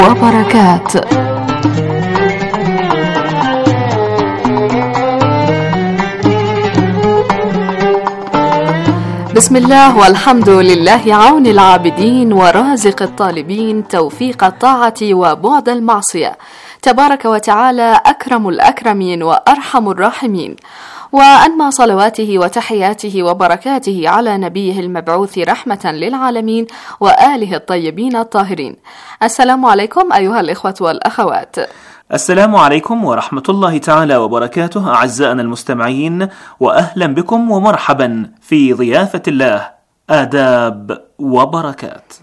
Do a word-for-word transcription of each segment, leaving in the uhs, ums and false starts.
وبركات. بسم الله والحمد لله، عون العابدين ورازق الطالبين، توفيق الطاعة وبعد المعصية، تبارك وتعالى أكرم الأكرمين وأرحم الراحمين، وأنمى صلواته وتحياته وبركاته على نبيه المبعوث رحمة للعالمين وآله الطيبين الطاهرين. السلام عليكم أيها الإخوة والأخوات. السلام عليكم ورحمة الله تعالى وبركاته أعزائنا المستمعين، وأهلا بكم ومرحبا في ضيافة الله، آداب وبركات.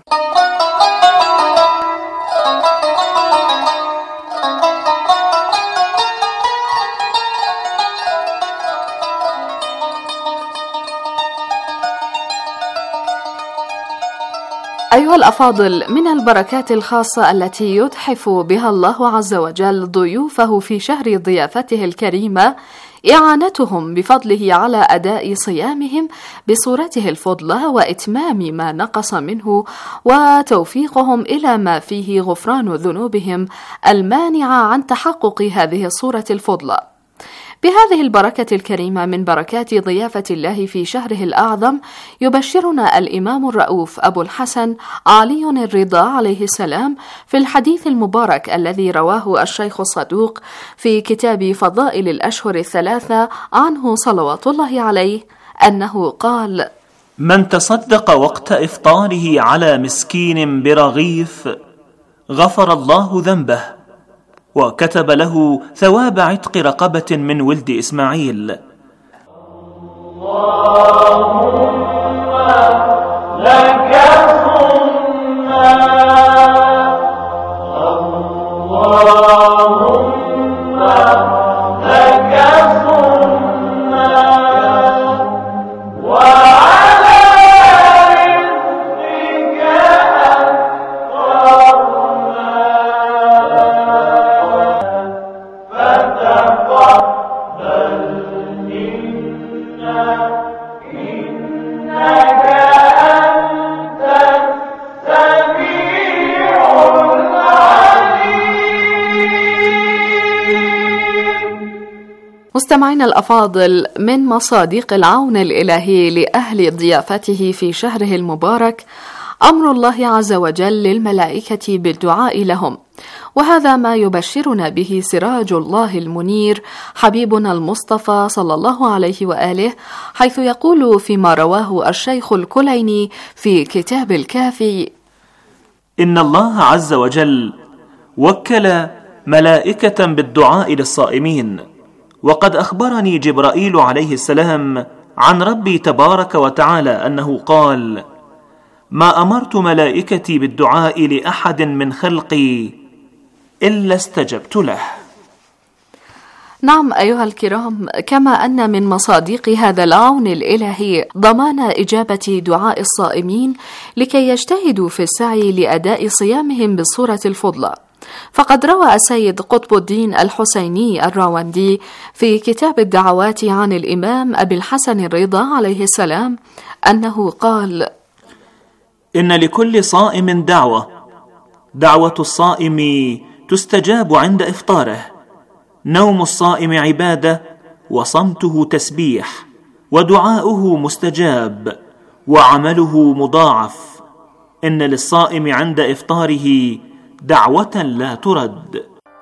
أيها الأفاضل، من البركات الخاصة التي يتحف بها الله عز وجل ضيوفه في شهر ضيافته الكريمة إعانتهم بفضله على أداء صيامهم بصورته الفضلى وإتمام ما نقص منه، وتوفيقهم إلى ما فيه غفران ذنوبهم المانعة عن تحقق هذه الصورة الفضلى. بهذه البركة الكريمة من بركات ضيافة الله في شهره الأعظم يبشرنا الإمام الرؤوف أبو الحسن علي الرضا عليه السلام في الحديث المبارك الذي رواه الشيخ الصدوق في كتاب فضائل الأشهر الثلاثة عنه صلوات الله عليه أنه قال: من تصدق وقت إفطاره على مسكين برغيف غفر الله ذنبه وكتب له ثواب عتق رقبة من ولد إسماعيل. اللهم لك صمنا، اللهم لك صمنا، وعلى رزقك أفطرنا، فتقبل منا إنك أنت السميع العليم. مستمعينا الأفاضل، من مصادق العون الإلهي لأهل ضيافته في شهره المبارك أمر الله عز وجل للملائكة بالدعاء لهم، وهذا ما يبشرنا به سراج الله المنير حبيبنا المصطفى صلى الله عليه وآله، حيث يقول فيما رواه الشيخ الكليني في كتاب الكافي: إن الله عز وجل وكل ملائكة بالدعاء للصائمين، وقد أخبرني جبرائيل عليه السلام عن ربي تبارك وتعالى أنه قال: ما أمرت ملائكتي بالدعاء لأحد من خلقي إلا استجبت له. نعم أيها الكرام، كما أن من مصادق هذا العون الإلهي ضمان إجابة دعاء الصائمين لكي يجتهدوا في السعي لأداء صيامهم بالصورة الفضلى، فقد روى السيد قطب الدين الحسيني الراوندي في كتاب الدعوات عن الإمام أبي الحسن الرضا عليه السلام أنه قال: إن لكل صائم دعوة، دعوة الصائم تستجاب عند إفطاره، نوم الصائم عبادة، وصمته تسبيح، ودعاؤه مستجاب، وعمله مضاعف. إن للصائم عند إفطاره دعوة لا ترد.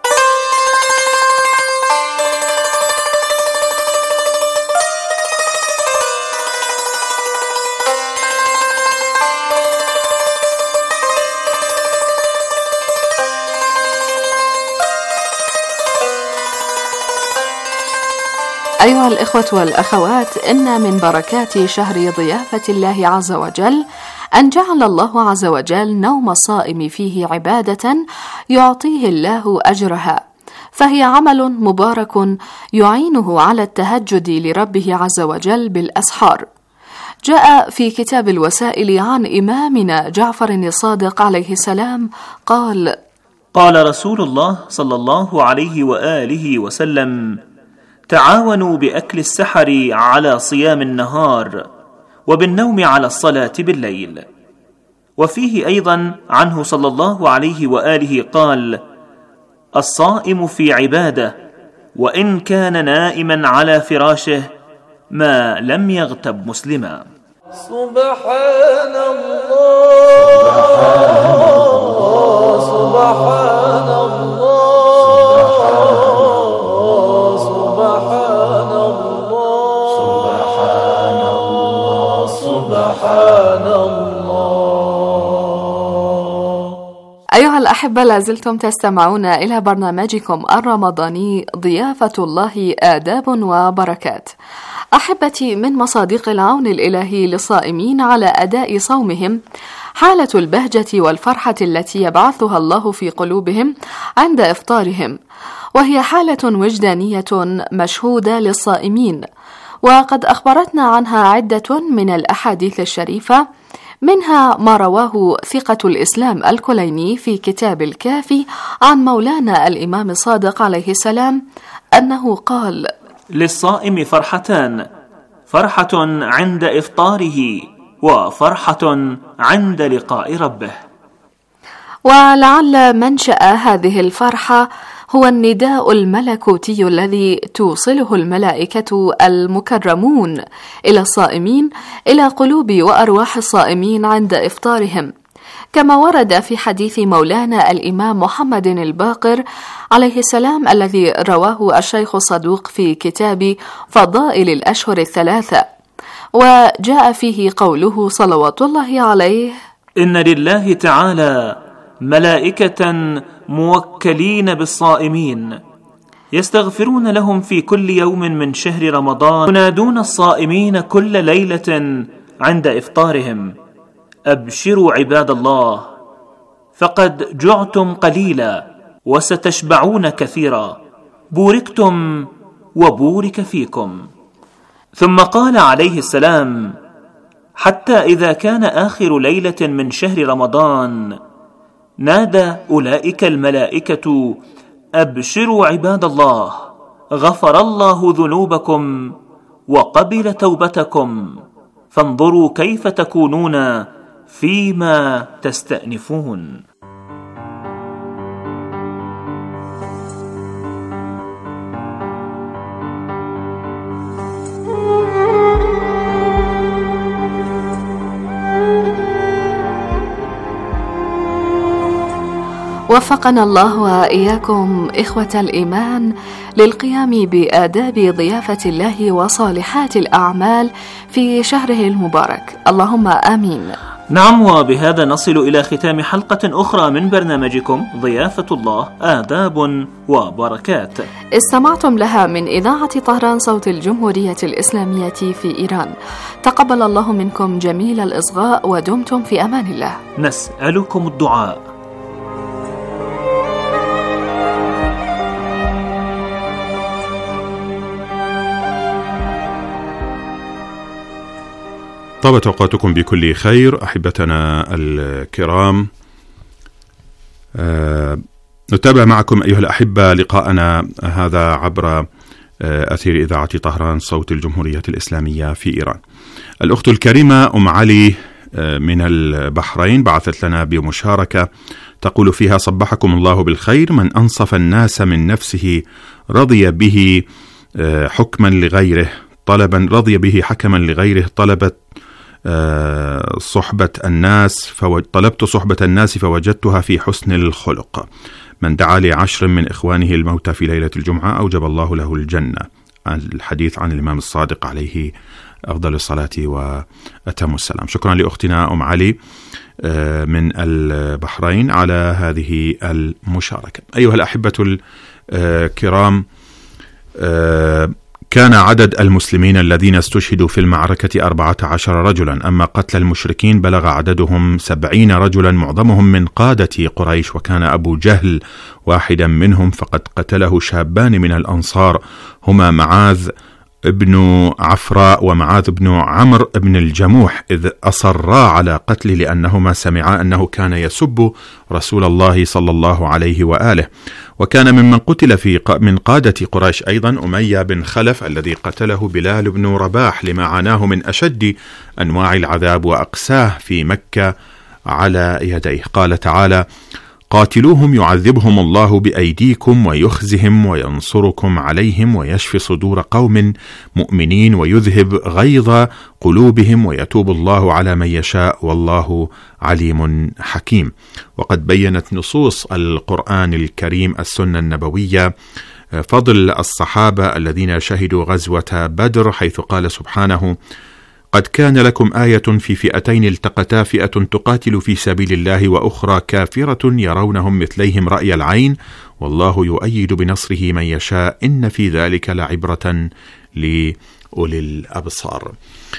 أيها الإخوة والأخوات، إن من بركات شهر ضيافة الله عز وجل أن جعل الله عز وجل نوم الصائم فيه عبادة يعطيه الله أجرها، فهي عمل مبارك يعينه على التهجد لربه عز وجل بالأسحار. جاء في كتاب الوسائل عن إمامنا جعفر الصادق عليه السلام قال: قال رسول الله صلى الله عليه وآله وسلم: تعاونوا بأكل السحر على صيام النهار، وبالنوم على الصلاة بالليل. وفيه أيضا عنه صلى الله عليه وآله قال: الصائم في عبادة، وإن كان نائما على فراشه ما لم يغتب مسلما. سبحان الله سبحان الله سبحان الله سبحان الله سبحان الله. أيها الأحبة، لازلتم تستمعون إلى برنامجكم الرمضاني ضيافة الله آداب وبركات. أحبتي، من مصادق العون الإلهي للصائمين على أداء صومهم حالة البهجة والفرحة التي يبعثها الله في قلوبهم عند إفطارهم، وهي حالة وجدانية مشهودة للصائمين، وقد أخبرتنا عنها عدة من الأحاديث الشريفة، منها ما رواه ثقة الإسلام الكليني في كتاب الكافي عن مولانا الإمام الصادق عليه السلام أنه قال: للصائم فرحتان، فرحة عند إفطاره وفرحة عند لقاء ربه. ولعل منشأ هذه الفرحة هو النداء الملكوتي الذي توصله الملائكة المكرمون إلى الصائمين، إلى قلوب وأرواح الصائمين عند إفطارهم، كما ورد في حديث مولانا الإمام محمد الباقر عليه السلام الذي رواه الشيخ الصدوق في كتاب فضائل الأشهر الثلاثة، وجاء فيه قوله صلوات الله عليه: إن لله تعالى ملائكة موكلين بالصائمين يستغفرون لهم في كل يوم من شهر رمضان، ينادون الصائمين كل ليلة عند إفطارهم: أبشروا عباد الله، فقد جعتم قليلا وستشبعون كثيرا، بوركتم وبورك فيكم. ثم قال عليه السلام: حتى إذا كان آخر ليلة من شهر رمضان نادى أولئك الملائكة: أبشروا عباد الله، غفر الله ذنوبكم وقبل توبتكم، فانظروا كيف تكونون فيما تستأنفون. وفقنا الله وإياكم إخوة الإيمان للقيام بآداب ضيافة الله وصالحات الأعمال في شهره المبارك، اللهم آمين. نعم، وبهذا نصل إلى ختام حلقة أخرى من برنامجكم ضيافة الله آداب وبركات، استمعتم لها من إذاعة طهران صوت الجمهورية الإسلامية في إيران. تقبل الله منكم جميل الإصغاء، ودمتم في أمان الله. نسألكم الدعاء. طابت أوقاتكم بكل خير أحبتنا الكرام. أه نتابع معكم أيها الأحبة لقاءنا هذا عبر أثير إذاعة طهران صوت الجمهورية الإسلامية في إيران. الأخت الكريمة أم علي من البحرين بعثت لنا بمشاركة تقول فيها: صبحكم الله بالخير، من أنصف الناس من نفسه رضي به حكما لغيره طلبا رضي به حكما لغيره طلبت صحبة الناس طلبت صحبة الناس فوجدتها في حسن الخلق. من دعا لعشر من إخوانه الموتى في ليلة الجمعة أوجب الله له الجنة. الحديث عن الإمام الصادق عليه أفضل الصلاة وأتم السلام. شكرا لأختنا أم علي من البحرين على هذه المشاركة. أيها الأحبة الكرام، كان عدد المسلمين الذين استشهدوا في المعركة أربعة عشر رجلا، أما قتل المشركين بلغ عددهم سبعين رجلا معظمهم من قادة قريش، وكان أبو جهل واحدا منهم، فقد قتله شابان من الأنصار هما معاذ ابن عفراء ومعاذ بن عمرو بن الجموح، إذ أصرا على قتله لأنهما سمعا أنه كان يسب رسول الله صلى الله عليه وآله. وكان ممن قتل في من قادة قريش أيضا أمية بن خلف الذي قتله بلال بن رباح لما عاناه من أشد أنواع العذاب وأقساه في مكة على يديه. قال تعالى: قاتلوهم يعذبهم الله بأيديكم ويخزهم وينصركم عليهم ويشفي صدور قوم مؤمنين ويذهب غيظ قلوبهم ويتوب الله على من يشاء والله عليم حكيم. وقد بينت نصوص القرآن الكريم السنة النبوية فضل الصحابة الذين شهدوا غزوة بدر، حيث قال سبحانه: قد كان لكم آية في فئتين التقتا فئة تقاتل في سبيل الله وأخرى كافرة يرونهم مثليهم رأي العين والله يؤيد بنصره من يشاء إن في ذلك لعبرة لأولي الأبصار.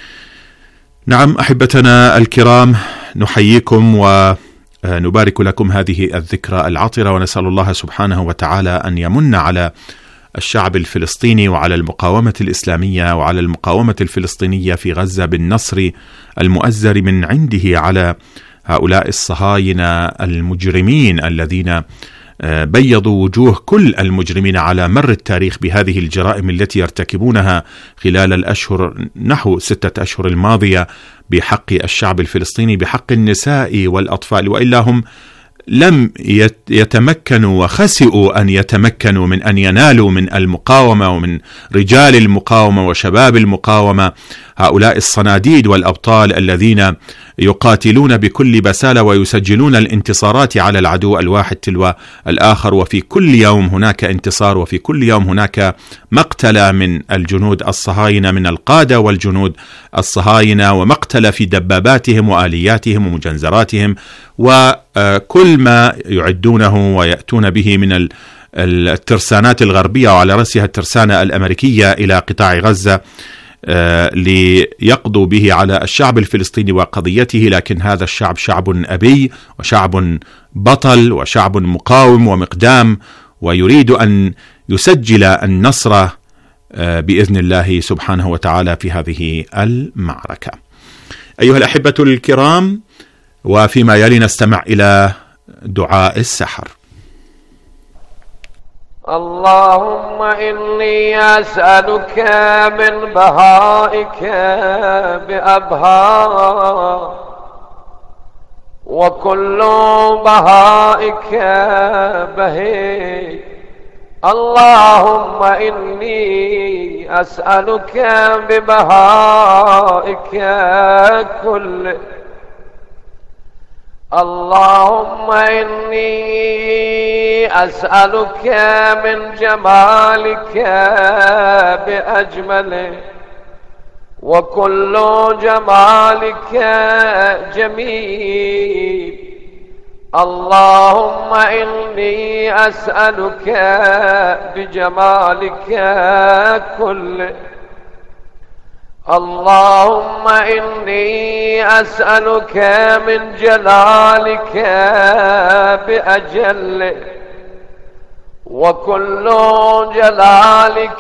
نعم أحبتنا الكرام، نحييكم ونبارك لكم هذه الذكرى العطرة، ونسأل الله سبحانه وتعالى أن يمن على الشعب الفلسطيني وعلى المقاومة الإسلامية وعلى المقاومة الفلسطينية في غزة بالنصر المؤزر من عنده على هؤلاء الصهاينة المجرمين الذين بيضوا وجوه كل المجرمين على مر التاريخ بهذه الجرائم التي يرتكبونها خلال الأشهر نحو ستة أشهر الماضية بحق الشعب الفلسطيني، بحق النساء والأطفال، وإلا هم لم يتمكنوا وخسئوا أن يتمكنوا من أن ينالوا من المقاومة ومن رجال المقاومة وشباب المقاومة، هؤلاء الصناديد والأبطال الذين يقاتلون بكل بسالة ويسجلون الانتصارات على العدو الواحد تلو الآخر، وفي كل يوم هناك انتصار، وفي كل يوم هناك مقتل من الجنود الصهاينة من القادة والجنود الصهاينة، ومقتل في دباباتهم وآلياتهم ومجنزراتهم وكل ما يعدونه ويأتون به من الترسانات الغربية، وعلى رأسها الترسانة الأمريكية إلى قطاع غزة ليقضوا به على الشعب الفلسطيني وقضيته. لكن هذا الشعب شعب أبي وشعب بطل وشعب مقاوم ومقدام، ويريد أن يسجل النصر بإذن الله سبحانه وتعالى في هذه المعركة. أيها الأحبة الكرام، وفيما يلي نستمع إلى دعاء السحر. اللهم إني أسألك من بهائك بأبهار، وكل بهائك بهي. اللهم إني أسألك ببهائك كل. اللهم إني أسألك من جمالك بأجمله، وكل جمالك جميل. اللهم إني أسألك بجمالك كله. اللهم إني أسألك من جلالك بأجله، وكل جلالك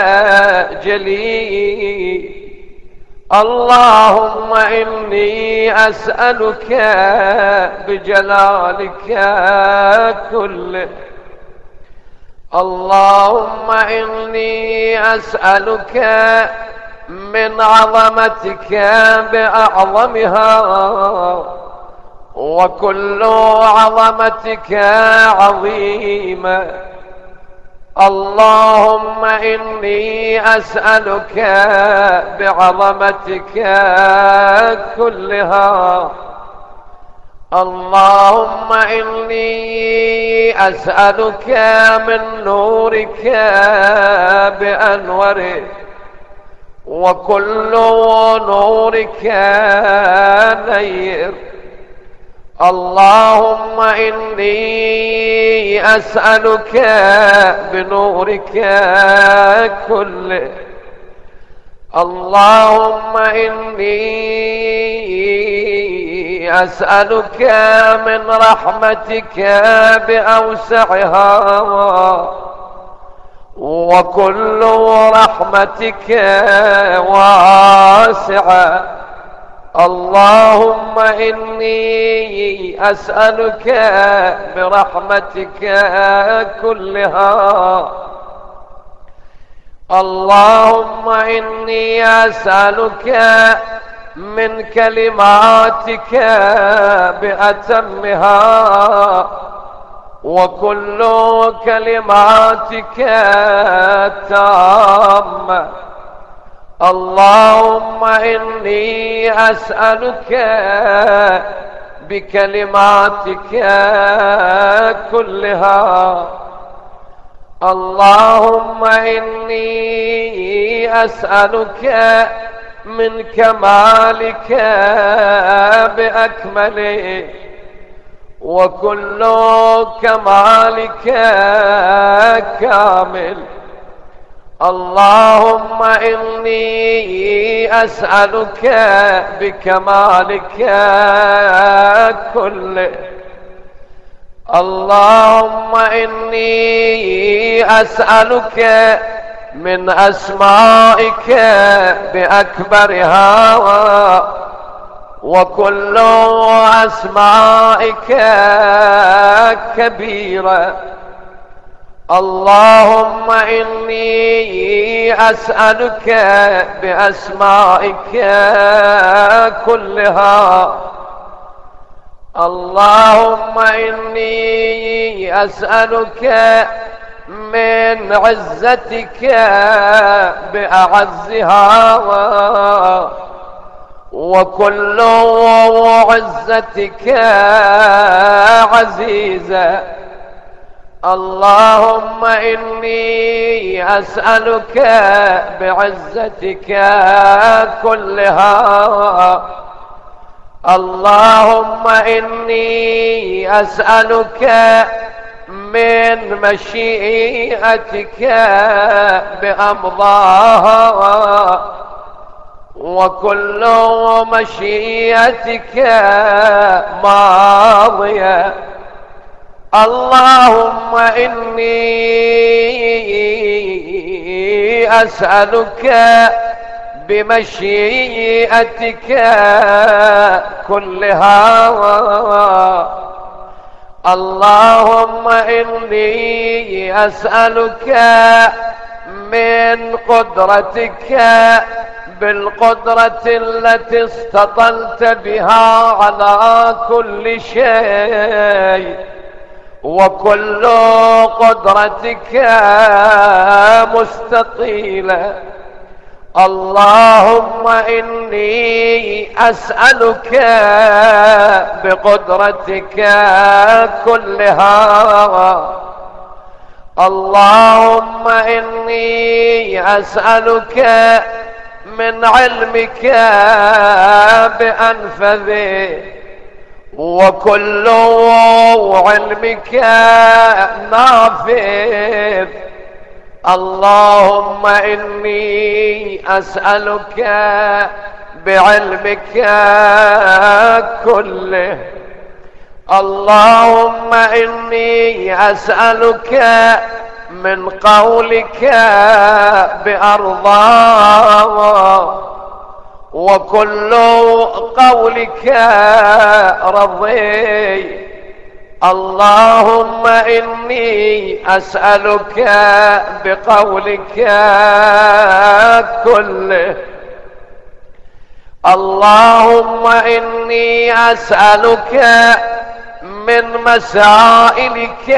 جليل. اللهم إني أسألك بجلالك كله. اللهم إني أسألك من عظمتك بأعظمها، وكل عظمتك عظيمة. اللهم إني أسألك بعظمتك كلها. اللهم إني أسألك من نورك بأنوره، وكل نورك نير. اللهم إني أسألك بنورك كله. اللهم إني أسألك من رحمتك بأوسعها، وكل رحمتك واسعة. اللهم إني أسألك برحمتك كلها. اللهم إني أسألك من كلماتك بأتمها، وكل كلماتك تامة. اللهم إني أسألك بكلماتك كلها. اللهم إني أسألك من كمالك بأكمله، وكل كمالك كامل. اللهم إني أسألك بكمالك كله. اللهم إني أسألك من أسمائك بأكبرها، وكل أسمائك كبيرة. اللهم إني أسألك بأسمائك كلها. اللهم إني أسألك من عزتك بأعزها، وكل عزتك عزيزة. اللهم إني أسألك بعزتك كلها. اللهم إني أسألك من مشيئتك بأمضاها، وكل مشيئتك ماضية. اللهم إني أسألك بمشيئتك كلها. اللهم إني أسألك من قدرتك بالقدرة التي استطلت بها على كل شيء، وكل قدرتك مستطيلة. اللهم إني أسألك بقدرتك كلها. اللهم إني أسألك من علمك بأنفذه، وكل علمك نافذ. اللهم إني أسألك بعلمك كله. اللهم إني أسألك من قولك بأرضاه، وكل قولك رضي. اللهم إني أسألك بقولك كله. اللهم إني أسألك من مسائلك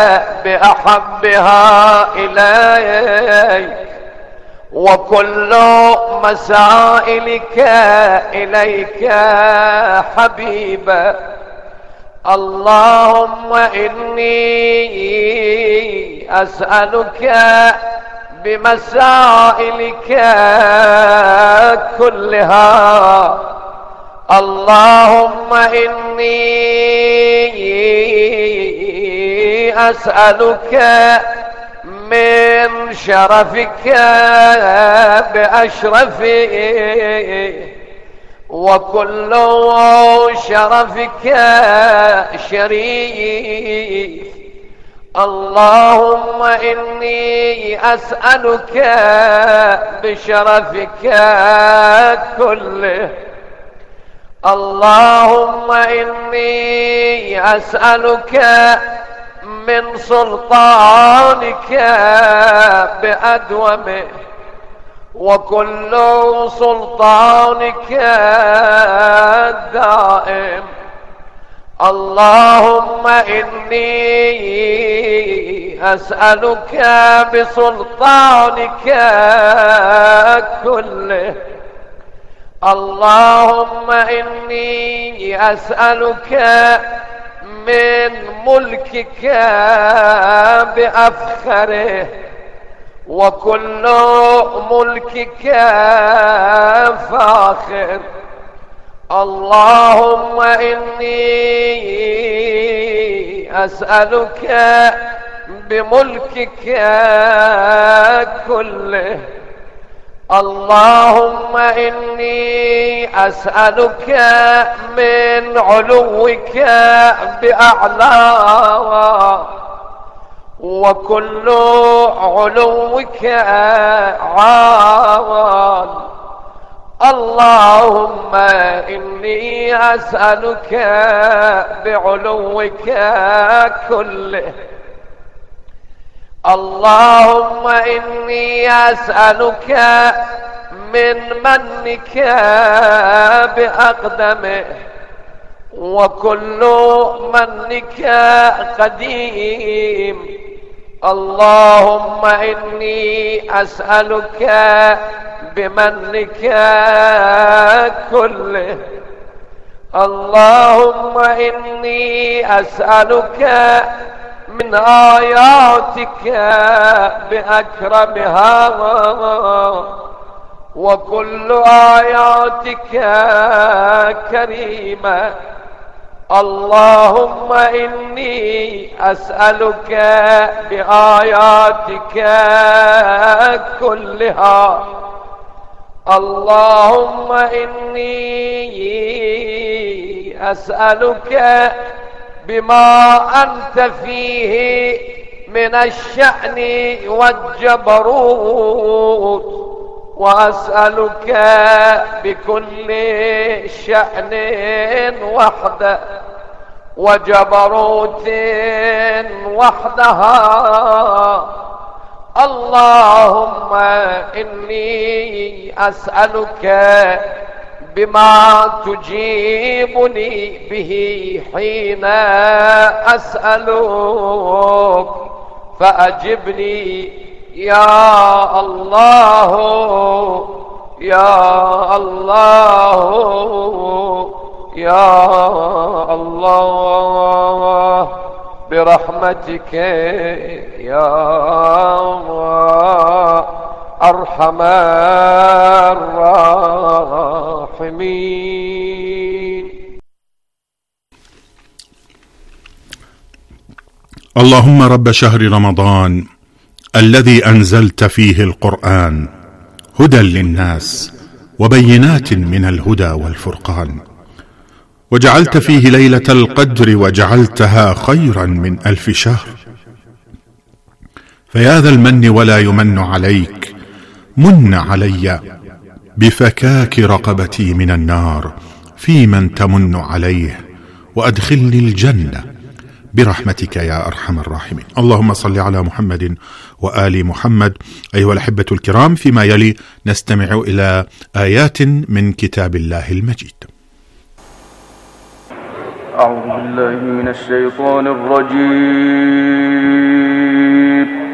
بأحبها إليك، وكل مسائلك إليك حبيبة. اللهم إني أسألك بمسائلك كلها. اللهم إني أسألك من شرفك بأشرفه، وكل شرفك شريف. اللهم إني أسألك بشرفك كله. اللهم إني أسألك من سلطانك بأدومه، وكل سلطانك الدائم. اللهم إني أسألك بسلطانك كله. اللهم إني أسألك من ملكك بأفخره، وكل ملكك فاخر. اللهم إني أسألك بملكك كله. اللهم إني أسألك من علوك بأعلى، وكل علوك عال. اللهم إني أسألك بعلوك كله. اللهم إني أسألك من منك بأقدمه، وكل منك قديم. اللهم إني أسألك بمنك كله. اللهم إني أسألك من آياتك بأكرمها، وكل آياتك كريمة. اللهم إني أسألك بآياتك كلها. اللهم إني أسألك بما أنت فيه من الشأن والجبروت، وأسألك بكل شأن وحده وجبروت وحدها. اللهم إني أسألك بما تجيبني به حين أسألك، فأجبني يا الله يا الله يا الله برحمتك يا أرحم الراحمين. اللهم رب شهر رمضان الذي أنزلت فيه القرآن هدى للناس وبينات من الهدى والفرقان، وجعلت فيه ليلة القدر وجعلتها خيرا من ألف شهر، فيا ذا المن ولا يمن عليك، من علي بفكاك رقبتي من النار في من تمن عليه، وأدخلني الجنة برحمتك يا أرحم الراحمين. اللهم صل على محمد وآل محمد. أيها الأحبة الكرام، فيما يلي نستمع إلى آيات من كتاب الله المجيد. أعوذ بالله من الشيطان الرجيم.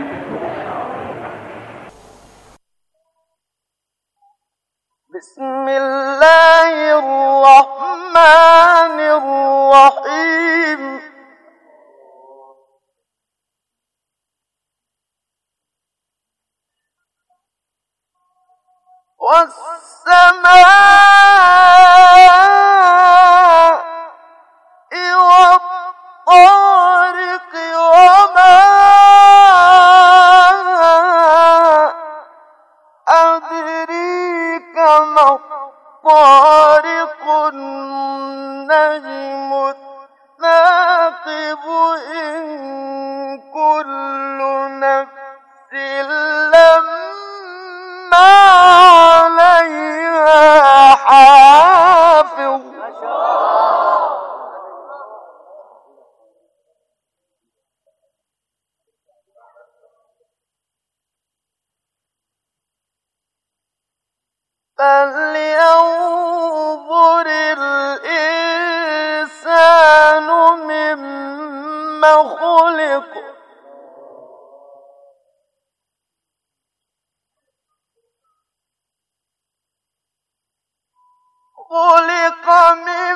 بسم الله الرحمن الرحيم. والسماء والطارق وما أدريك ما الطارق، النجم الثاقب، إن كل نفس لما عليها حافظ. فلينظر الإنسان مما خلق خلق من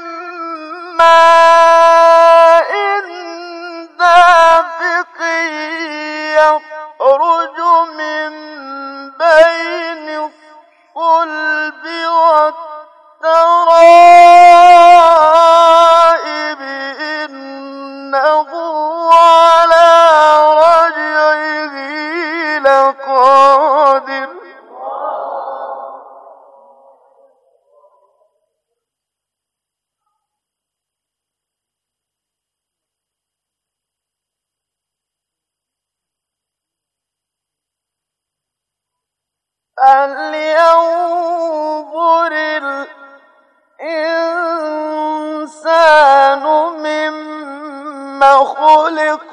ماء دافق يخرج من بين الصلب والترائب إنه على رجعه لقادر فلينظر الإنسان مما خلق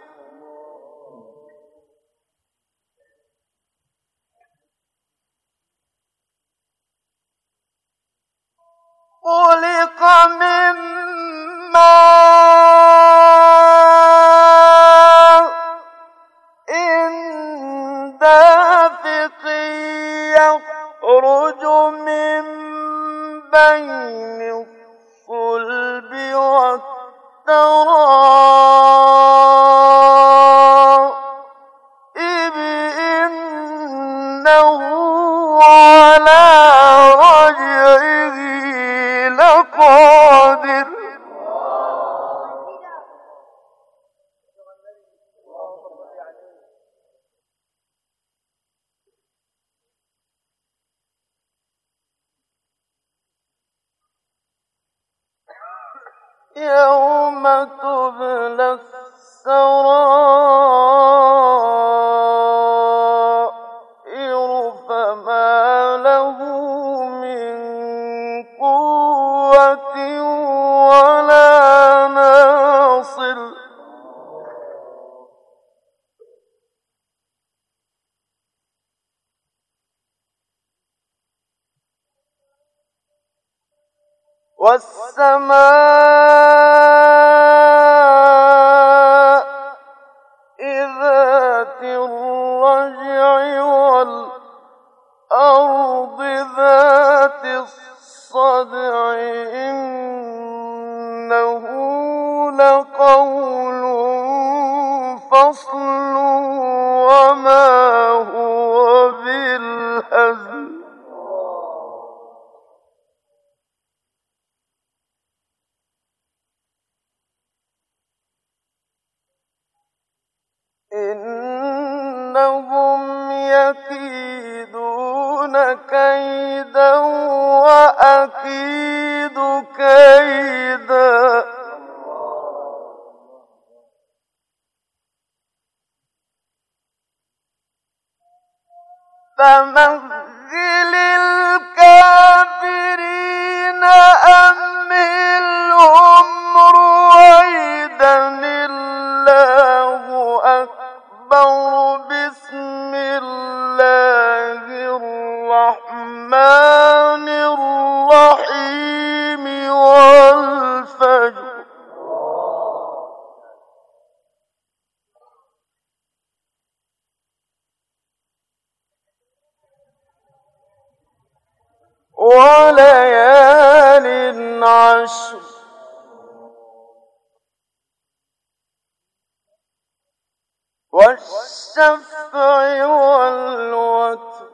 خلق من ماء دافق يخرج من بين الصلب والترائب إنه على رجعه لقادر يوم تبلى السرائر فما له من قوة ولا ناصر والسماء ذات الرجع والأرض ذات الصدع إنه لقول فصل وما هو بالهزل إنهم يكيدون كيدا وأكيد كيدا فمهل الكافرين أمهلهم رويدا الله أكبر بسم الله الرحمن الرحيم والفجر وليال عشر والشفع والوتر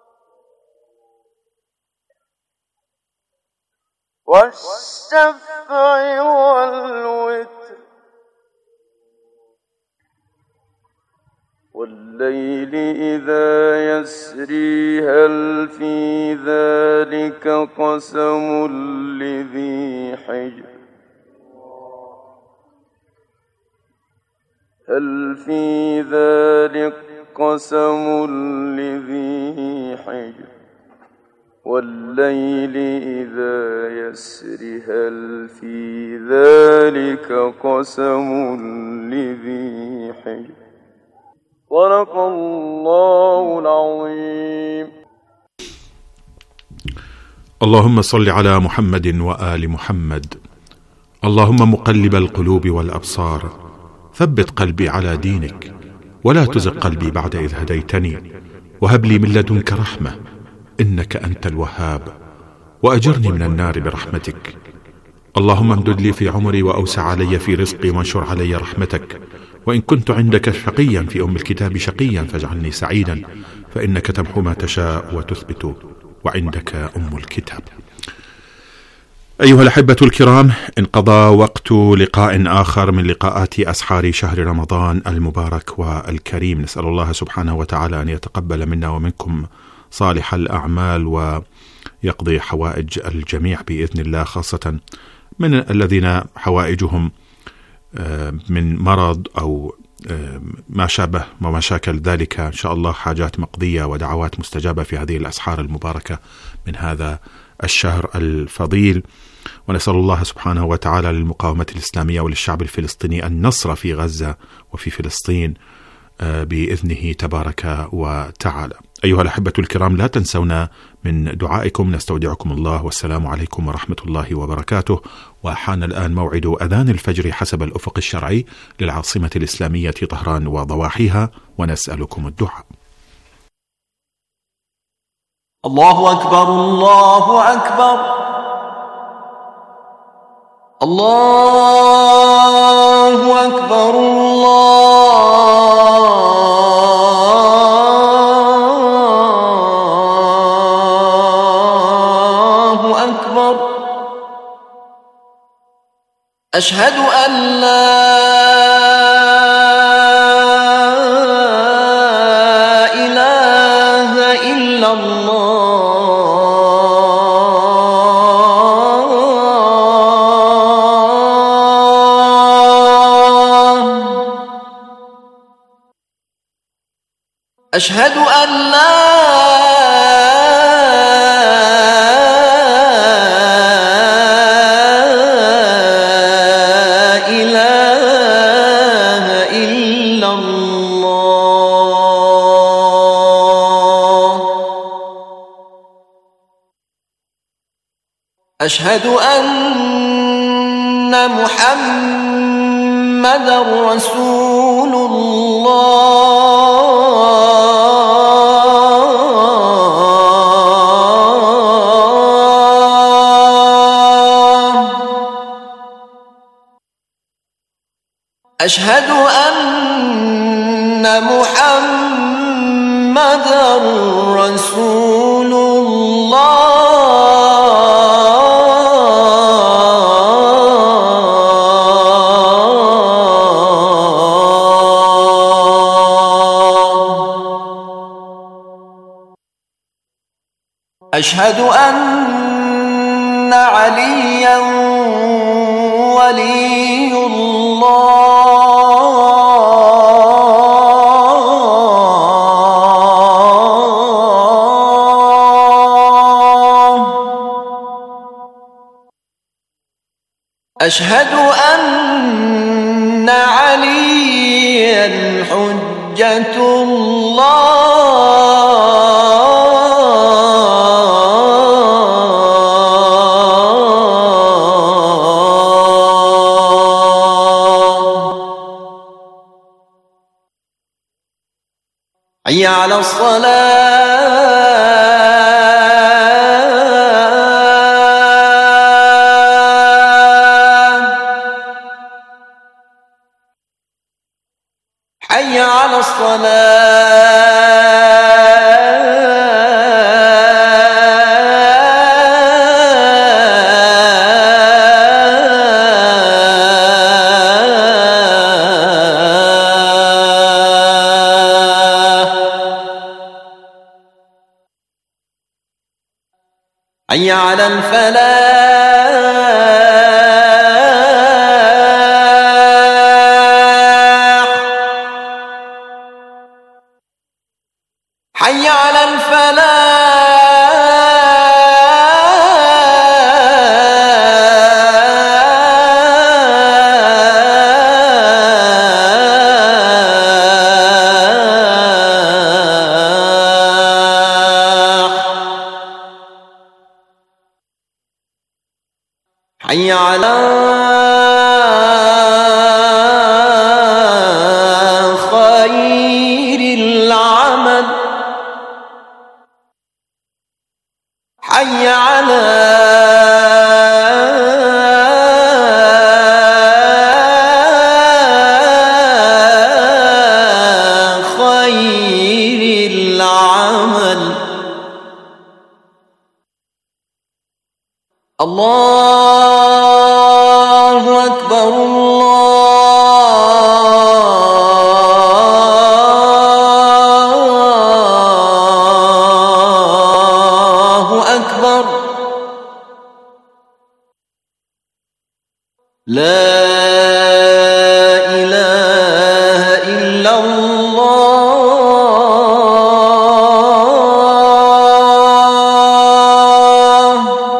والشفع والوتر والليل إذا يسري هل في ذلك قسم لذي حجر هل في ذلك قسم لذي حجر والليل إذا يسري هل في ذلك قسم لذي حجر صدق الله العظيم. اللهم صل على محمد وآل محمد. اللهم مقلب القلوب والأبصار، ثبت قلبي على دينك، ولا تزغ قلبي بعد إذ هديتني، وهب لي من لدنك رحمة إنك أنت الوهاب، وأجرني من النار برحمتك. اللهم امدد لي في عمري وأوسع علي في رزقي وانشر علي رحمتك، وإن كنت عندك شقيا في أم الكتاب شقيا فاجعلني سعيدا، فإنك تمحو ما تشاء وتثبت، وعندك أم الكتاب. أيها الأحبة الكرام، انقضى وقت لقاء آخر من لقاءات أسحار شهر رمضان المبارك والكريم. نسأل الله سبحانه وتعالى أن يتقبل منا ومنكم صالح الأعمال ويقضي حوائج الجميع بإذن الله، خاصة من الذين حوائجهم من مرض أو ما شابه ومشاكل ذلك. إن شاء الله حاجات مقضية ودعوات مستجابة في هذه الأسحار المباركة من هذا الشهر الفضيل. ونسأل الله سبحانه وتعالى للمقاومة الإسلامية وللشعب الفلسطيني النصر في غزة وفي فلسطين بإذنه تبارك وتعالى. أيها الأحبة الكرام، لا تنسونا من دعائكم. نستودعكم الله، والسلام عليكم ورحمة الله وبركاته. وحان الآن موعد أذان الفجر حسب الأفق الشرعي للعاصمة الإسلامية طهران وضواحيها، ونسألكم الدعاء. الله أكبر، الله أكبر، الله أكبر، الله أكبر. أشهد أن لا إله إلا الله. أشهد أن لا إله إلا الله. أشهد أن محمدًا رسول الله. أشهد أن محمدًا رسول الله. أشهد أن عليًا ولي الله. أشهد أن عليًا حجة الله. حي على الصلاة. حي على حي على الفلاح. حي على حي على خير العمل حي على خير العمل الله أكبر الله أكبر لا إله إلا الله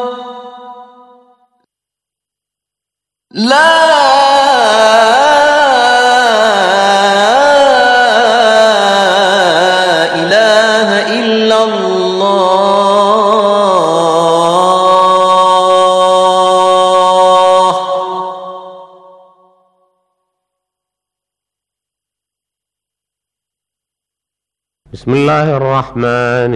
لا إله إلا الله بسم الله الرحمن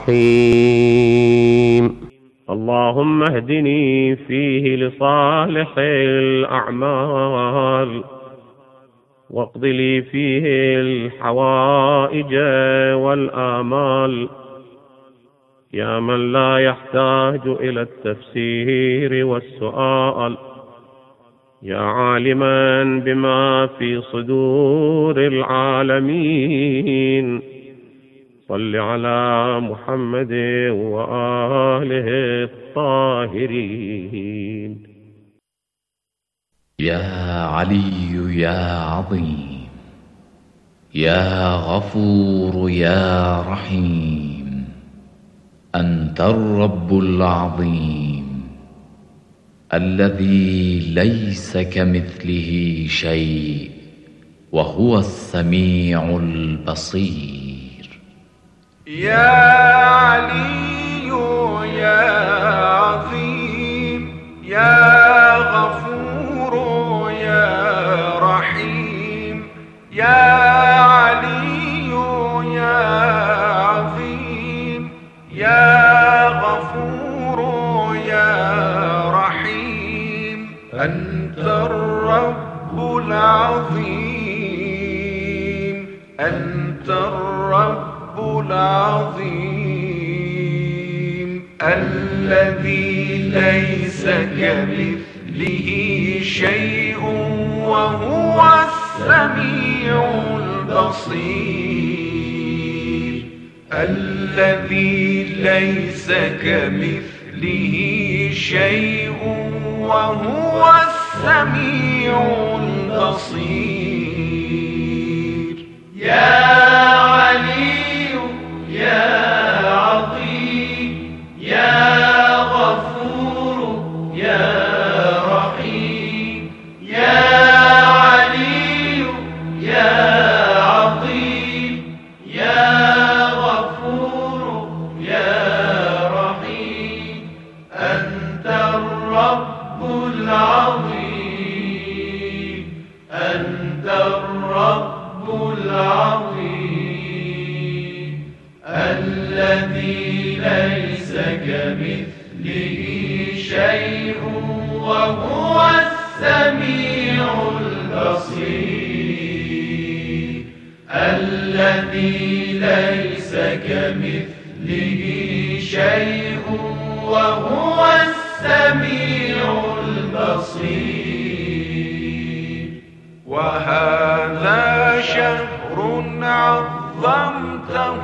الرحيم اللهم اهدني فيه لصالح الأعمال واقض لي فيه الحوائج والآمال يا من لا يحتاج إلى التفسير والسؤال يا عالما بما في صدور العالمين صل على محمد وآله الطاهرين. يا علي يا عظيم يا غفور يا رحيم أنت الرب العظيم الذي ليس كمثله شيء وهو السميع البصير. يا علي يا عظيم يا غفور يا رحيم يا علي يا عظيم يا غفور يا رحيم أنت الرب العظيم أنت الرب العظيم الذي ليس كمثله شيء وهو السميع البصير الذي ليس كمثله شيء وهو السميع البصير. يا علي يا عظيم يا غفور يا رحيم يا علي يا عظيم يا غفور يا رحيم أنت الرب العظيم أنت الرب العظيم الذي ليس كمثله شيء وهو السميع البصير الذي ليس كمثله شيء وهو السميع البصير. وهذا شهر عظمته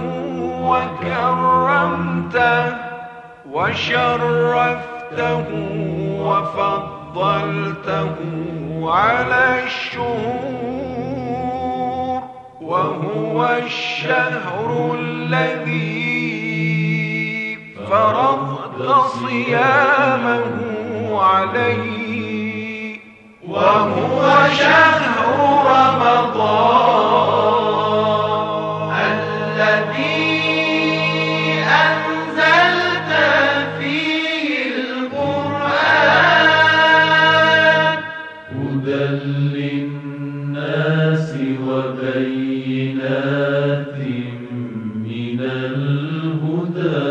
وكرمته وشرفته وفضلته على الشهور وهو الشهر الذي فرضت صيامه عليه وهو شهر رمضان الذي أنزلت فيه القرآن من الهدى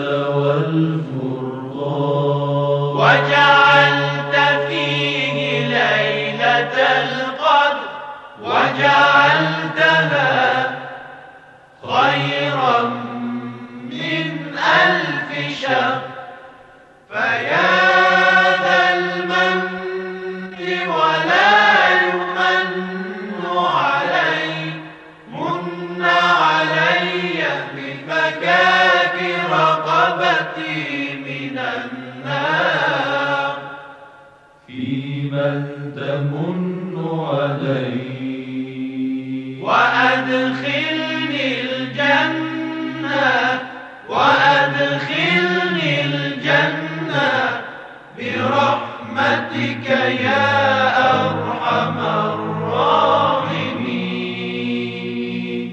والفرقان وجعلت فيه ليلة القدر وجعلتها خيرا من ألف شهر فيا ذا المن ولا يمن علي من علي بفكاك رقبتي من النار في من تمن علي وأدخلني الجنة وأدخلني الجنة برحمتك يا أرحم الراحمين.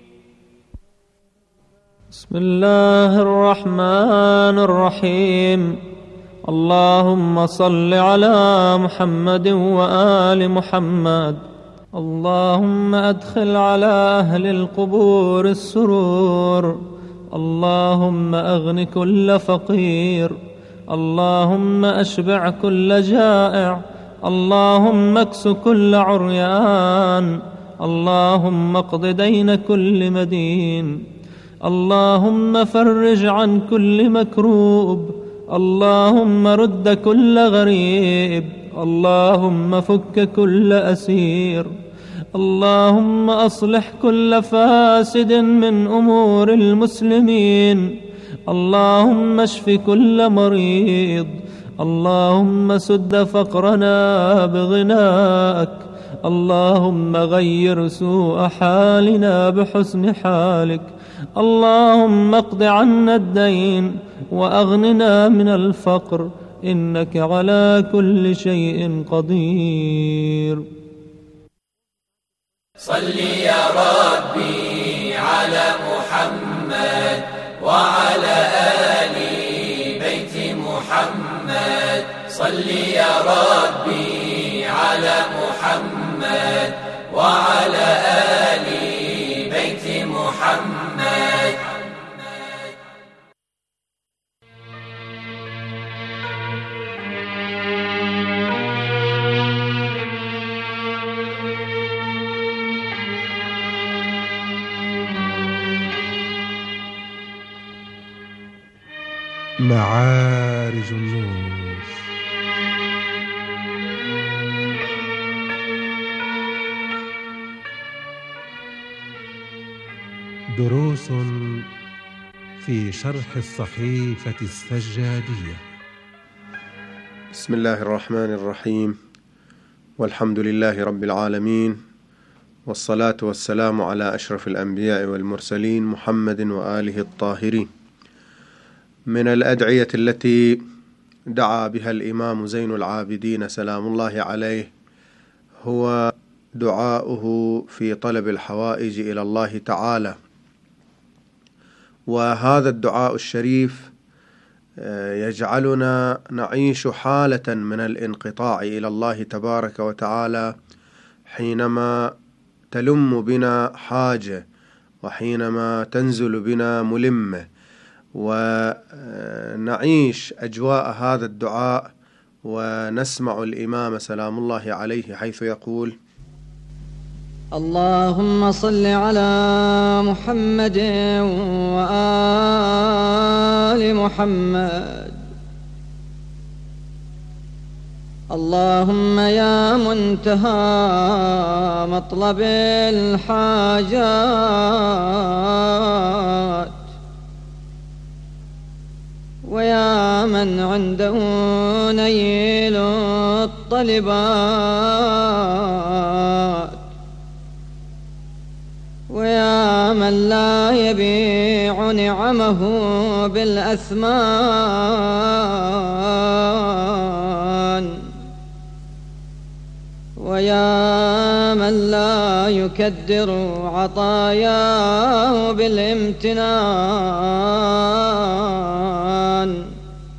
بسم الله الرحمن الرحيم. اللهم صل على محمد وآل محمد. اللهم أدخل على أهل القبور السرور. اللهم أغن كل فقير. اللهم أشبع كل جائع. اللهم اكس كل عريان. اللهم اقض دين كل مدين. اللهم فرج عن كل مكروب. اللهم رد كل غريب. اللهم فك كل أسير. اللهم أصلح كل فاسد من أمور المسلمين. اللهم اشف كل مريض. اللهم سد فقرنا بغنائك. اللهم غير سوء حالنا بحسن حالك. اللهم اقض عنا الدين وأغننا من الفقر إنك على كل شيء قدير. صل يا ربي على محمد وعلى آل بيت محمد. صل يا ربي على محمد وعلى آل بيت محمد. معارج النور. دروس في شرح الصحيفة السجادية. بسم الله الرحمن الرحيم، والحمد لله رب العالمين، والصلاة والسلام على أشرف الأنبياء والمرسلين محمد وآله الطاهرين. من الأدعية التي دعا بها الإمام زين العابدين سلام الله عليه هو دعاؤه في طلب الحوائج إلى الله تعالى. وهذا الدعاء الشريف يجعلنا نعيش حالة من الانقطاع إلى الله تبارك وتعالى حينما تلم بنا حاجة وحينما تنزل بنا ملمة، ونعيش أجواء هذا الدعاء ونسمع الإمام سلام الله عليه حيث يقول: اللهم صل على محمد وآل محمد. اللهم يا منتهى مطلب الحاجات ويا من عنده نيل الطلبات ويا من لا يبيع نعمه بالأثمان ويا من لا يكدر عطاياه بالامتنان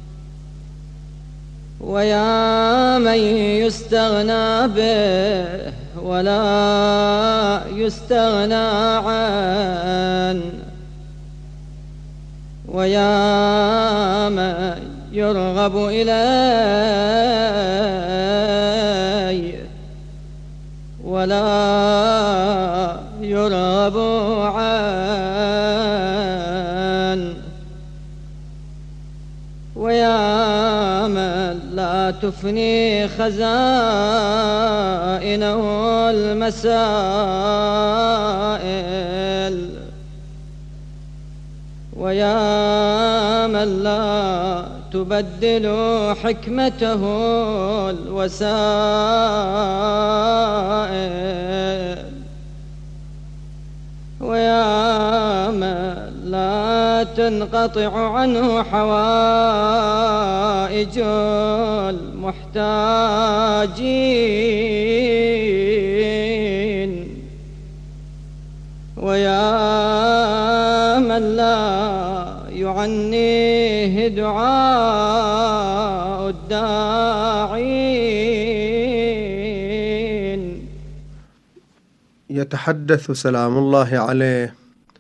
ويا من يستغنى به ولا يستغنى عنه ويا من يرغب إليه ولا يرغب عنه، ويا من لا تفني خزائنه المسائل، ويا من لا تبدل حكمته الوسائل، ويا من لا تنقطع عنه حوائج المحتاجين، ويا من لا يعنيه دعاء الداعين. يتحدث سلام الله عليه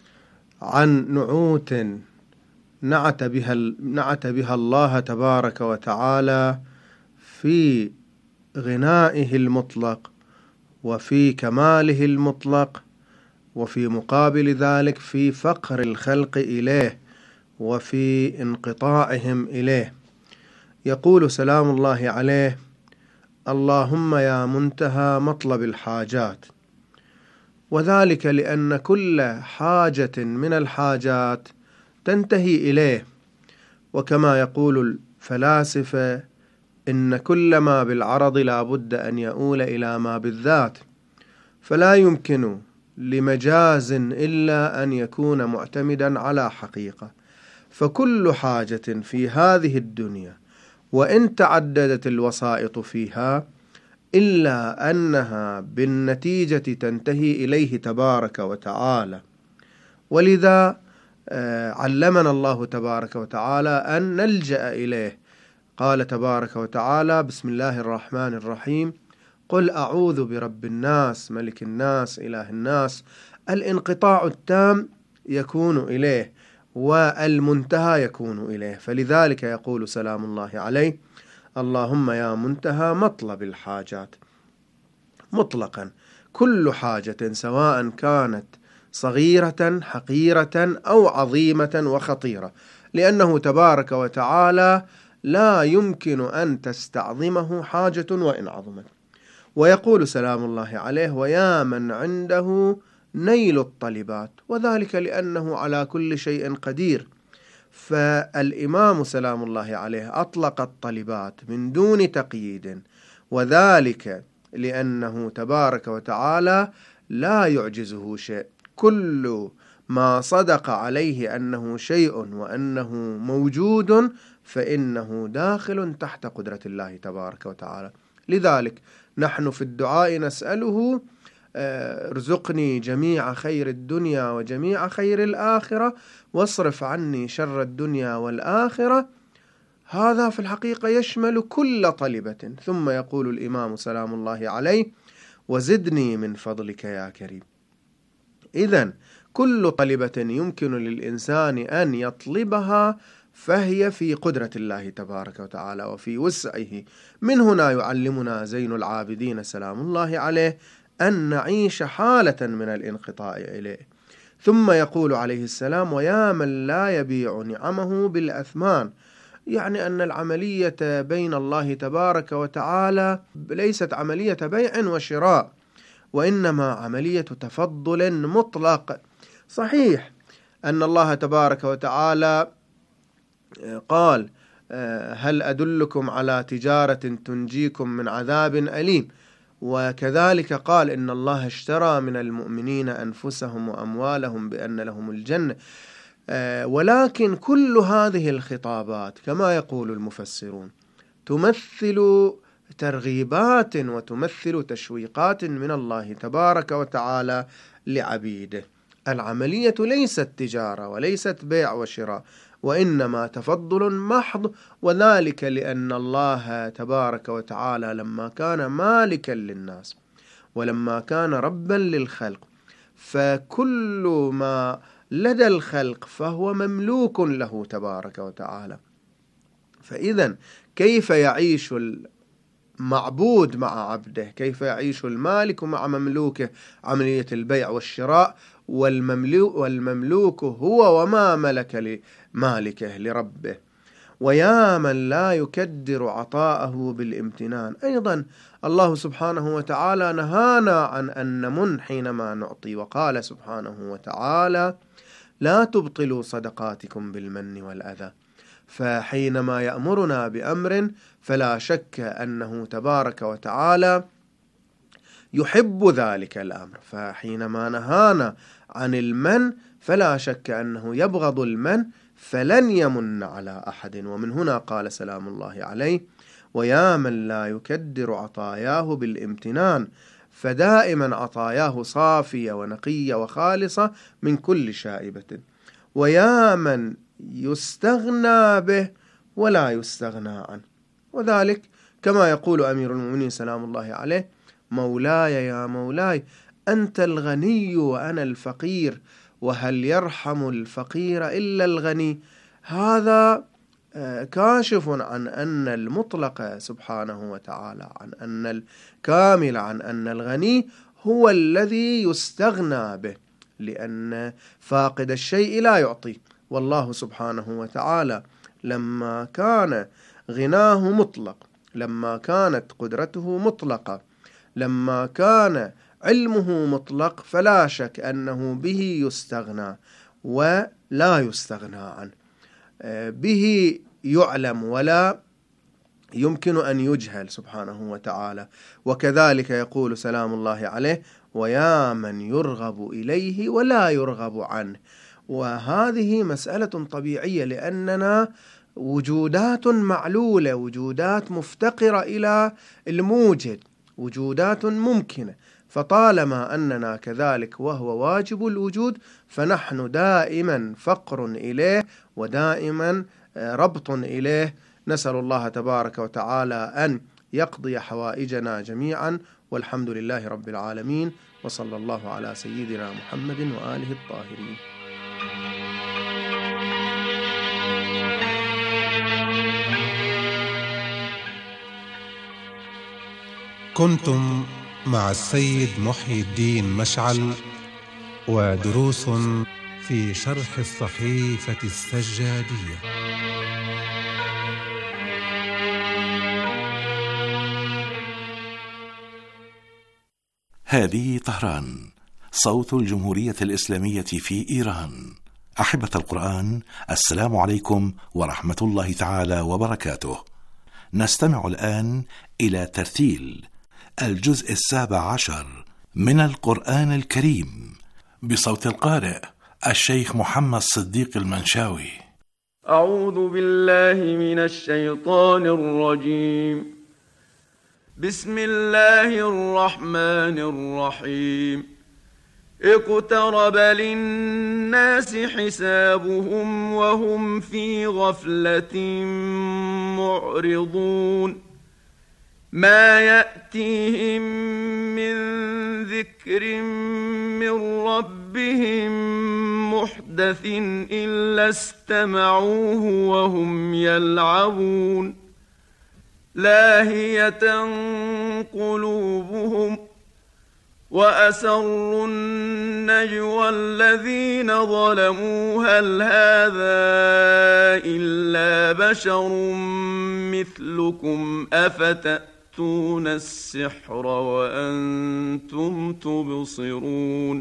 عن نعوت نعت بها نعت بها الله تبارك وتعالى في غنائه المطلق وفي كماله المطلق، وفي مقابل ذلك في فقر الخلق إليه وفي انقطاعهم إليه. يقول سلام الله عليه: اللهم يا منتهى مطلب الحاجات، وذلك لأن كل حاجة من الحاجات تنتهي إليه، وكما يقول الفلاسفة إن كل ما بالعرض لا بد أن يؤول إلى ما بالذات، فلا يمكن لمجاز إلا أن يكون معتمدا على حقيقة. فكل حاجة في هذه الدنيا وإن تعددت الوسائط فيها إلا أنها بالنتيجة تنتهي إليه تبارك وتعالى. ولذا علمنا الله تبارك وتعالى أن نلجأ إليه. قال تبارك وتعالى: بسم الله الرحمن الرحيم، قل أعوذ برب الناس ملك الناس إله الناس. الانقطاع التام يكون إليه والمنتهى يكون إليه، فلذلك يقول سلام الله عليه: اللهم يا منتهى مطلب الحاجات، مطلقا كل حاجة سواء كانت صغيرة حقيرة أو عظيمة وخطيرة، لأنه تبارك وتعالى لا يمكن أن تستعظمه حاجة وإن عظمت. ويقول سلام الله عليه: ويا من عنده نيل الطلبات، وذلك لأنه على كل شيء قدير. فالإمام سلام الله عليه أطلق الطلبات من دون تقييد، وذلك لأنه تبارك وتعالى لا يعجزه شيء. كل ما صدق عليه أنه شيء وأنه موجود فإنه داخل تحت قدرة الله تبارك وتعالى. لذلك نحن في الدعاء نسأله: ارزقني جميع خير الدنيا وجميع خير الآخرة واصرف عني شر الدنيا والآخرة. هذا في الحقيقة يشمل كل طلبة. ثم يقول الإمام سلام الله عليه: وزدني من فضلك يا كريم. إذن كل طلبة يمكن للإنسان أن يطلبها فهي في قدرة الله تبارك وتعالى وفي وسعه. من هنا يعلمنا زين العابدين سلام الله عليه أن نعيش حالة من الانقطاع إليه. ثم يقول عليه السلام: ويا من لا يبيع نعمه بالأثمان، يعني أن العملية بين الله تبارك وتعالى ليست عملية بيع وشراء، وإنما عملية تفضل مطلق. صحيح أن الله تبارك وتعالى قال: هل أدلكم على تجارة تنجيكم من عذاب أليم، وكذلك قال: إن الله اشترى من المؤمنين أنفسهم وأموالهم بأن لهم الجنة. ولكن كل هذه الخطابات كما يقول المفسرون تمثل ترغيبات وتمثل تشويقات من الله تبارك وتعالى لعبيده. العملية ليست تجارة وليست بيع وشراء، وإنما تفضل محض، وذلك لأن الله تبارك وتعالى لما كان مالكا للناس ولما كان ربا للخلق، فكل ما لدى الخلق فهو مملوك له تبارك وتعالى. فإذا كيف يعيش المعبود مع عبده؟ كيف يعيش المالك مع مملوكه؟ عملية البيع والشراء، والمملوك, والمملوك هو وما ملك لمالكه لربه. ويا من لا يكدر عطاءه بالامتنان. أيضا الله سبحانه وتعالى نهانا عن أن نمن حينما نعطي، وقال سبحانه وتعالى: لا تبطلوا صدقاتكم بالمن والأذى. فحينما يأمرنا بأمر فلا شك أنه تبارك وتعالى يحب ذلك الأمر، فحينما نهانا عن المن فلا شك أنه يبغض المن، فلن يمن على أحد. ومن هنا قال سلام الله عليه: ويا من لا يكدر عطاياه بالامتنان، فدائما عطاياه صافية ونقية وخالصة من كل شائبة. ويا من يستغنى به ولا يستغنى عنه، وذلك كما يقول أمير المؤمنين سلام الله عليه: مولاي يا مولاي أنت الغني وأنا الفقير، وهل يرحم الفقير إلا الغني. هذا كاشف عن أن المطلق سبحانه وتعالى، عن أن الكامل، عن أن الغني هو الذي يستغنى به، لأن فاقد الشيء لا يعطي. والله سبحانه وتعالى لما كان غناه مطلق، لما كانت قدرته مطلقة، لما كان علمه مطلق، فلا شك أنه به يستغنى ولا يستغنى عنه، به يعلم ولا يمكن أن يجهل سبحانه وتعالى. وكذلك يقول سلام الله عليه: ويا من يرغب إليه ولا يرغب عنه. وهذه مسألة طبيعية، لأننا وجودات معلولة، وجودات مفتقرة إلى الموجد، وجودات ممكنة. فطالما أننا كذلك وهو واجب الوجود، فنحن دائما فقر إليه ودائما ربط إليه. نسأل الله تبارك وتعالى أن يقضي حوائجنا جميعا، والحمد لله رب العالمين، وصلى الله على سيدنا محمد وآله الطاهرين. كنتم مع السيد محي الدين مشعل ودروس في شرح الصحيفة السجادية. هذه طهران، صوت الجمهورية الإسلامية في إيران. أحبة القرآن، السلام عليكم ورحمة الله تعالى وبركاته. نستمع الآن إلى ترتيل الجزء السابع عشر من القرآن الكريم بصوت القارئ الشيخ محمد صديق المنشاوي. أعوذ بالله من الشيطان الرجيم. بسم الله الرحمن الرحيم. اقترب للناس حسابهم وهم في غفلة معرضون. ما يأتيهم من ذكر من ربهم محدث إلا استمعوه وهم يلعبون. لاهية قلوبهم وأسروا النجوى الذين ظلموا هل هذا إلا بشر مثلكم أفتأتون السحر وأنتم تبصرون.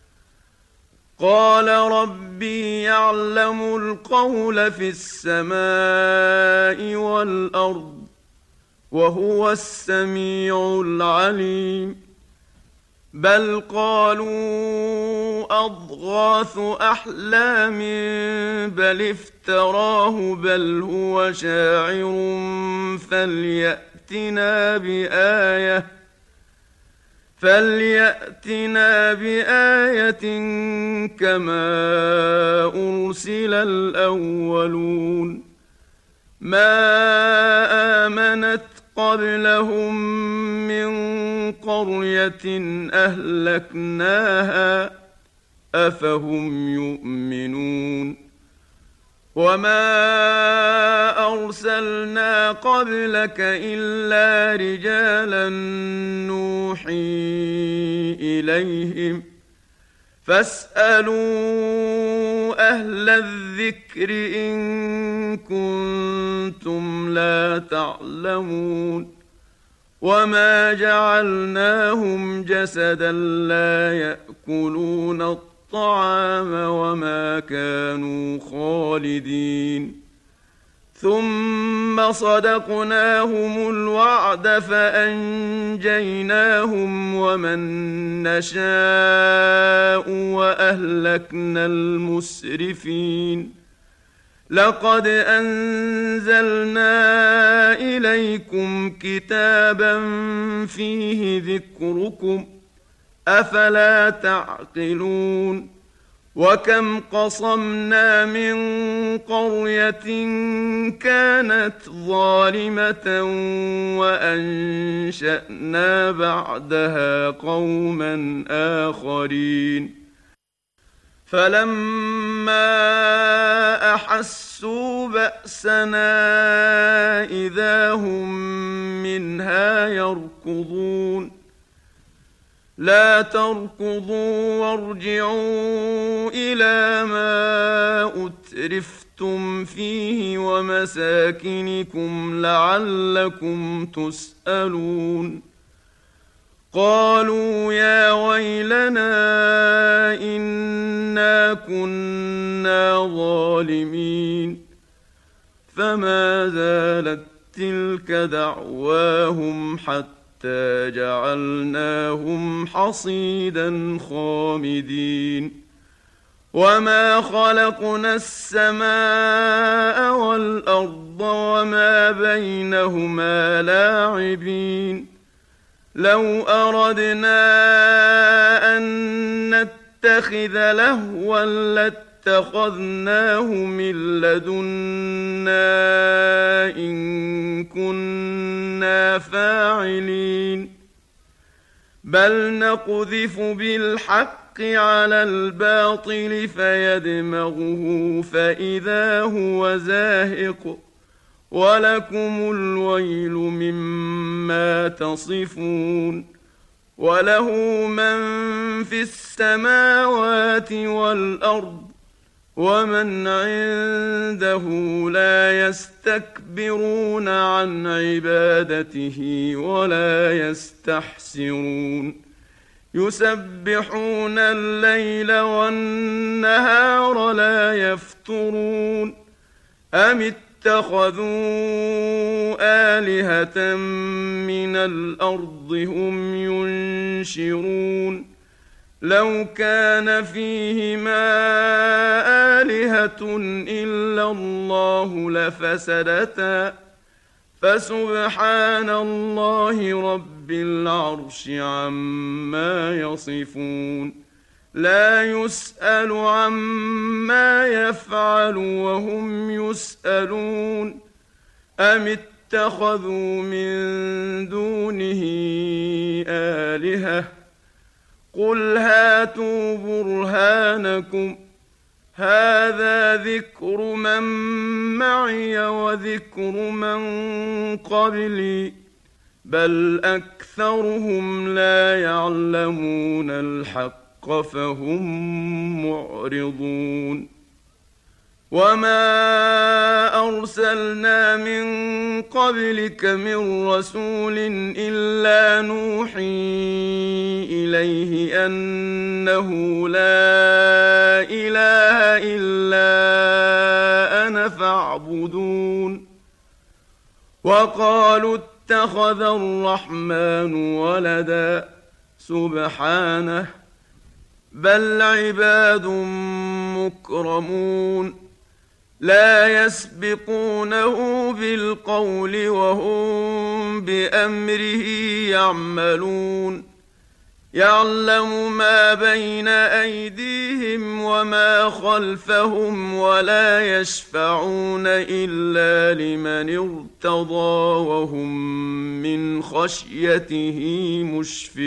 قال ربي يعلم القول في السماء والأرض وهو السميع العليم. بل قالوا أضغاث أحلام بل افتراه بل هو شاعر فليأتنا بآية فليأتنا بآية كما أرسل الأولون. ما آمنت قبلهم من قرية أهلكناها أفهم يؤمنون وما أرسلنا قبلك إلا رجالا نوحي إليهم فاسألوا أهل الذكر إن كنتم لا تعلمون وما جعلناهم جسدا لا يأكلون الطعام وما كانوا خالدين ثم صدقناهم الوعد فأنجيناهم ومن نشاء وأهلكنا المسرفين لقد أنزلنا إليكم كتابا فيه ذكركم أفلا تعقلون وكم قصمنا من قرية كانت ظالمة وأنشأنا بعدها قوما آخرين فلما أحسوا بأسنا إذا هم منها يركضون لا تركضوا وارجعوا إلى ما أترفتم فيه ومساكنكم لعلكم تسألون قالوا يا ويلنا إنا كنا ظالمين فما زالت تلك دعواهم حتى جعلناهم حصيدا خامدين وما خلقنا السماء والأرض وما بينهما لاعبين لو أردنا أن نتخذ لهوا لاتخذناه من لدنا إن كنا فاعلين بل نقذف بالحق على الباطل فيدمغه فإذا هو زاهق ولكم الويل مما تصفون وله من في السماوات والأرض ومن عنده لا يستكبرون عن عبادته ولا يستحسرون يسبحون الليل والنهار لا يفترون أم اتخذوا آلهة من الأرض هم ينشرون لو كان فيهما آلهة إلا الله لفسدتا فسبحان الله رب العرش عما يصفون لا يسأل عما يفعل وهم يسألون أم اتخذوا من دونه آلهة قل هاتوا برهانكم هذا ذكر من معي وذكر من قبلي بل أكثرهم لا يعلمون الحق فهم معرضون وما أرسلنا من قبلك من رسول إلا نوحي إليه أنه لا إله إلا أنا فاعبدون وقالوا اتخذ الرحمن ولدا سبحانه بل عباد مكرمون لا يسبقونه بالقول وهم بأمره يعملون يعلم ما بين أيديهم وما خلفهم ولا يشفعون إلا لمن ارتضى وهم من خشيته مشفقون